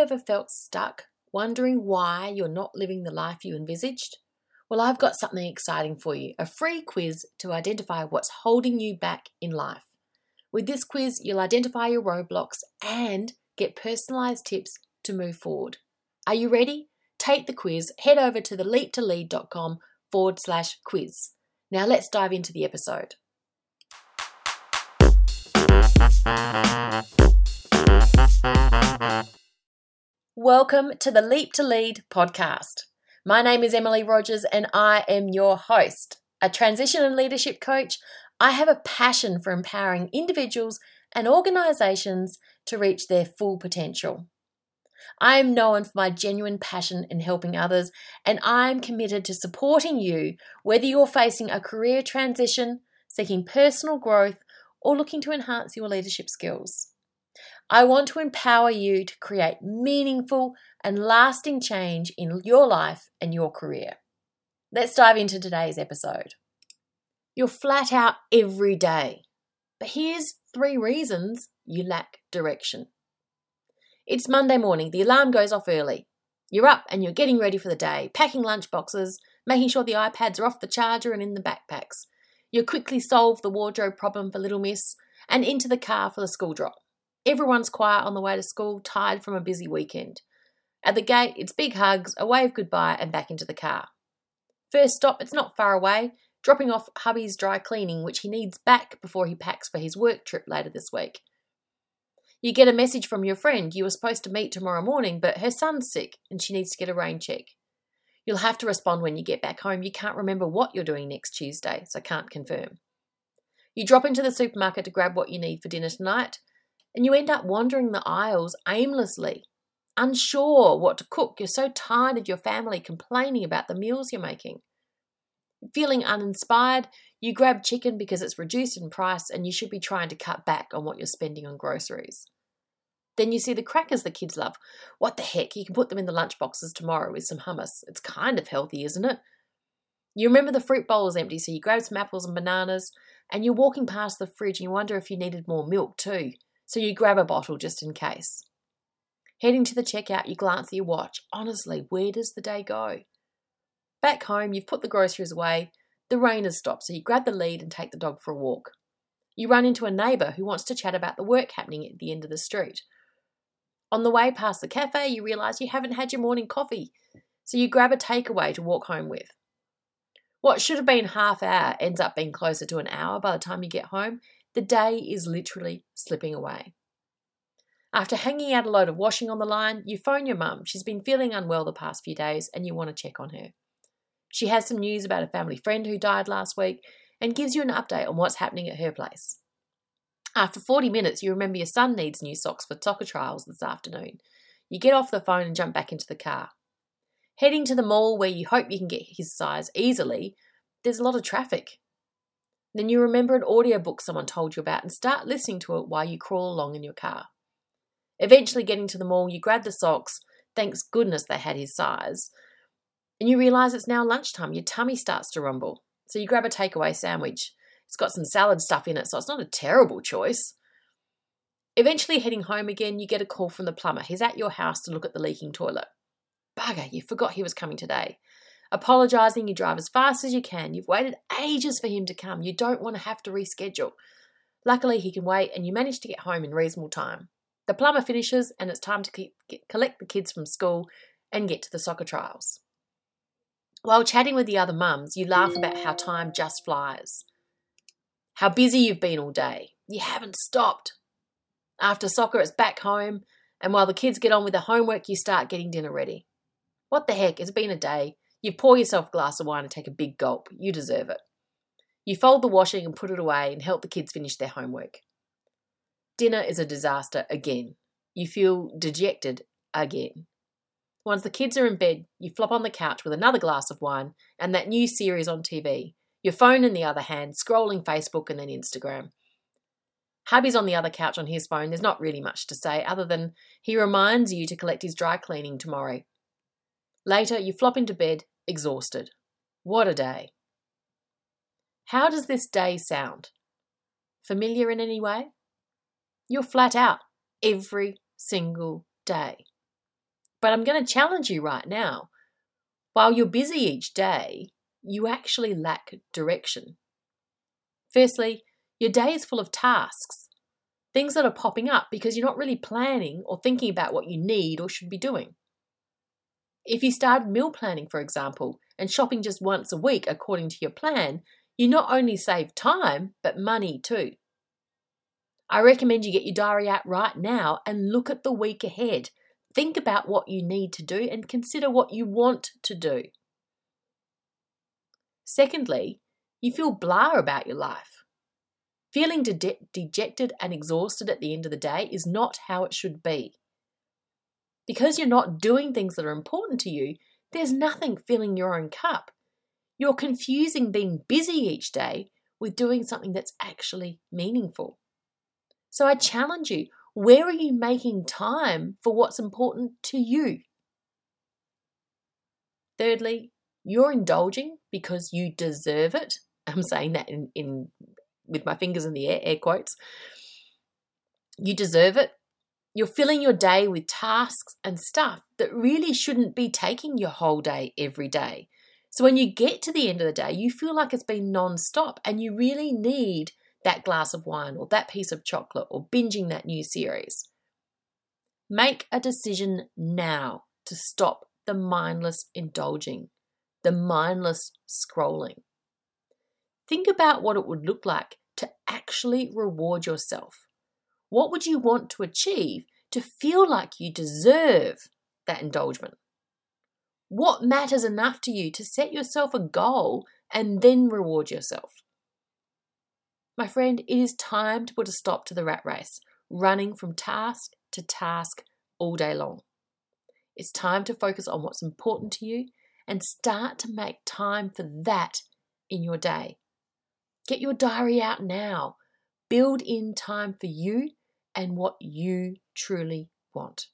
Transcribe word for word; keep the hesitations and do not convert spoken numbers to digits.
ever felt stuck, wondering why you're not living the life you envisaged? Well, I've got something exciting for you, a free quiz to identify what's holding you back in life. With this quiz, you'll identify your roadblocks and get personalised tips to move forward. Are you ready? Take the quiz, head over to the leap to lead dot com forward slash quiz. Now let's dive into the episode. Welcome to the Leap to Lead podcast. My name is Emily Rogers and I am your host. A transition and leadership coach, I have a passion for empowering individuals and organisations to reach their full potential. I am known for my genuine passion in helping others, and I am committed to supporting you whether you're facing a career transition, seeking personal growth, or looking to enhance your leadership skills. I want to empower you to create meaningful and lasting change in your life and your career. Let's dive into today's episode. You're flat out every day, but here's three reasons you lack direction. It's Monday morning, the alarm goes off early. You're up and you're getting ready for the day, packing lunch boxes, making sure the iPads are off the charger and in the backpacks. You quickly solve the wardrobe problem for little miss and into the car for the school drop. Everyone's quiet on the way to school, tired from a busy weekend. At the gate, it's big hugs, a wave goodbye and back into the car. First stop, it's not far away, dropping off hubby's dry cleaning, which he needs back before he packs for his work trip later this week. You get a message from your friend you were supposed to meet tomorrow morning, but her son's sick and she needs to get a rain check. You'll have to respond when you get back home. You can't remember what you're doing next Tuesday, so can't confirm. You drop into the supermarket to grab what you need for dinner tonight, and you end up wandering the aisles aimlessly, unsure what to cook. You're so tired of your family complaining about the meals you're making. Feeling uninspired, you grab chicken because it's reduced in price and you should be trying to cut back on what you're spending on groceries. Then you see the crackers the kids love. What the heck, you can put them in the lunch boxes tomorrow with some hummus. It's kind of healthy, isn't it? You remember the fruit bowl is empty, so you grab some apples and bananas, and you're walking past the fridge and you wonder if you needed more milk too, so you grab a bottle just in case. Heading to the checkout, you glance at your watch. Honestly, where does the day go? Back home, you've put the groceries away, the rain has stopped, so you grab the lead and take the dog for a walk. You run into a neighbour who wants to chat about the work happening at the end of the street. On the way past the cafe, you realise you haven't had your morning coffee, so you grab a takeaway to walk home with. What should have been half hour ends up being closer to an hour by the time you get home. The day is literally slipping away. After hanging out a load of washing on the line, you phone your mum. She's been feeling unwell the past few days and you want to check on her. She has some news about a family friend who died last week and gives you an update on what's happening at her place. After forty minutes, you remember your son needs new socks for soccer trials this afternoon. You get off the phone and jump back into the car. Heading to the mall where you hope you can get his size easily, there's a lot of traffic. Then you remember an audiobook someone told you about and start listening to it while you crawl along in your car. Eventually getting to the mall, you grab the socks, thanks goodness they had his size, and you realise it's now lunchtime. Your tummy starts to rumble, so you grab a takeaway sandwich. It's got some salad stuff in it, so it's not a terrible choice. Eventually heading home again, you get a call from the plumber. He's at your house to look at the leaking toilet. Bugger, you forgot he was coming today. Apologising, you drive as fast as you can. You've waited ages for him to come. You don't want to have to reschedule. Luckily, he can wait, and you manage to get home in reasonable time. The plumber finishes, and it's time to keep, get, collect the kids from school and get to the soccer trials. While chatting with the other mums, you laugh about how time just flies. How busy you've been all day. You haven't stopped. After soccer, it's back home, and while the kids get on with their homework, you start getting dinner ready. What the heck, it's been a day. You pour yourself a glass of wine and take a big gulp. You deserve it. You fold the washing and put it away and help the kids finish their homework. Dinner is a disaster again. You feel dejected again. Once the kids are in bed, you flop on the couch with another glass of wine and that new series on T V. Your phone in the other hand, scrolling Facebook and then Instagram. Hubby's on the other couch on his phone. There's not really much to say other than he reminds you to collect his dry cleaning tomorrow. Later, you flop into bed, exhausted. What a day. How does this day sound? Familiar in any way? You're flat out every single day. But I'm going to challenge you right now. While you're busy each day, you actually lack direction. Firstly, your day is full of tasks, things that are popping up because you're not really planning or thinking about what you need or should be doing. If you started meal planning, for example, and shopping just once a week according to your plan, you not only save time, but money too. I recommend you get your diary out right now and look at the week ahead. Think about what you need to do and consider what you want to do. Secondly, you feel blah about your life. Feeling de- dejected and exhausted at the end of the day is not how it should be. Because you're not doing things that are important to you, there's nothing filling your own cup. You're confusing being busy each day with doing something that's actually meaningful. So I challenge you, where are you making time for what's important to you? Thirdly, you're indulging because you deserve it. I'm saying that in, in with my fingers in the air, air quotes. You deserve it. You're filling your day with tasks and stuff that really shouldn't be taking your whole day every day. So when you get to the end of the day, you feel like it's been non-stop and you really need that glass of wine or that piece of chocolate or binging that new series. Make a decision now to stop the mindless indulging, the mindless scrolling. Think about what it would look like to actually reward yourself. What would you want to achieve to feel like you deserve that indulgence? What matters enough to you to set yourself a goal and then reward yourself? My friend, it is time to put a stop to the rat race, running from task to task all day long. It's time to focus on what's important to you and start to make time for that in your day. Get your diary out now. Build in time for you and what you truly want.